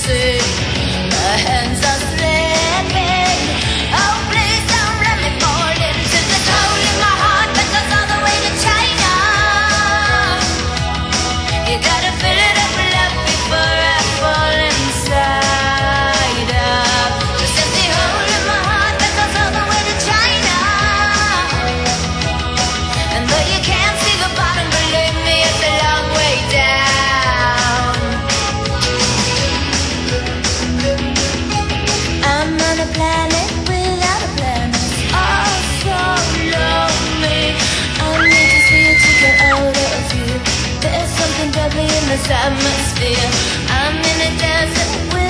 see. My hands are slipping. Oh, please don't let me fall into this hole in my heart that goes all the way to China. You gotta fill it up with love before I fall inside of this empty hole in my heart that goes all the way to China. And though you can't see the bottom, believe me, it's a long way down. I'm on a planet without a planet, all so lonely. I need to see you to get out of here. There's something deadly in this atmosphere. I'm in a desert with